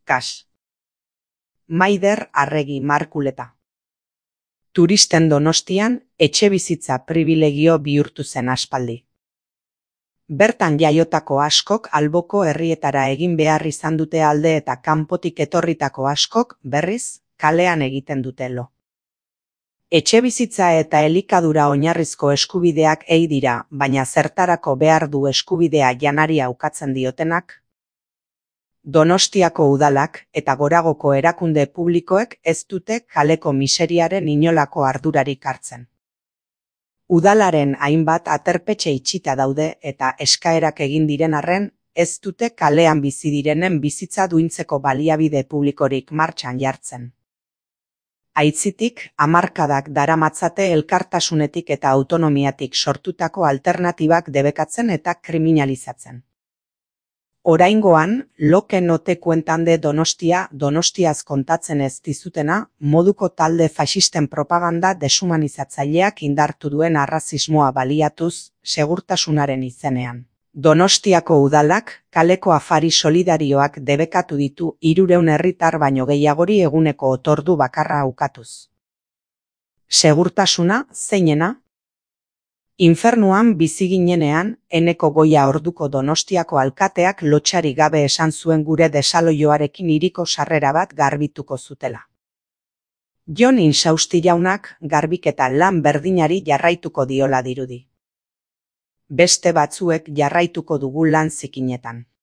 Kas. Maider Arregi Markuleta. Turisten Donostian etxebizitza pribilegio bihurtu zen aspaldi. Bertan jaiotako askok alboko herrietara egin behar izan dute alde eta kanpotik etorritako askok, berriz, kalean egiten dute lo. Etxebizitza eta elikadura oinarrizko eskubideak ei dira, baina zertarako behar du eskubidea janaria ukatzen diotenak? Donostiako udalak eta Goragoko erakunde publikoek ez dute kaleko miseriaren inolako ardurarik hartzen. Udalaren hainbat aterpetxe itxita daude eta eskaerak egin diren arren, ez dute kalean bizi direnen bizitza duintzeko baliabide publikorik martxan jartzen. Aitzitik, hamarkadak daramatzate elkartasunetik eta autonomiatik sortutako alternatibak debekatzen eta kriminalizatzen. Oraingoan, loke note kuentande Donostiaz kontatzen ez dizutena, moduko talde faxisten propaganda deshumanizatzaileak indartu duen arrazismoa baliatuz, segurtasunaren izenean. Donostiako udalak, kaleko afari solidarioak debekatu ditu 300 herritar baino gehiagori eguneko otordu bakarra ukatuz. Segurtasuna, zeinena? Infernuan bizi ginenean, Eneko Goia orduko Donostiako alkateak lotsarik gabe esan zuen gure desaloioarekin hiriko sarrera bat garbituko zutela. Jon Insausti jaunak garbiketa lan berdinari jarraituko diola dirudi. Beste batzuek jarraituko dugu lan zikinetan.